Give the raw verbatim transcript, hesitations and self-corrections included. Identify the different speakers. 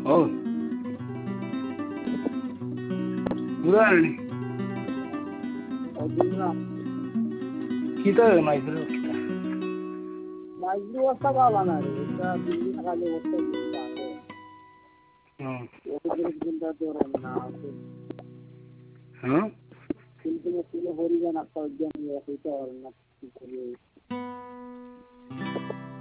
Speaker 1: हो उदाहरण kita maestro kita
Speaker 2: maestro wasta kala na re ta billi khale wasta kita
Speaker 1: hmm
Speaker 2: oto jinda dore na
Speaker 1: huh
Speaker 2: কিন্তু আসলে হরিজন একটা উদ্যান নিয়ে এটা আর না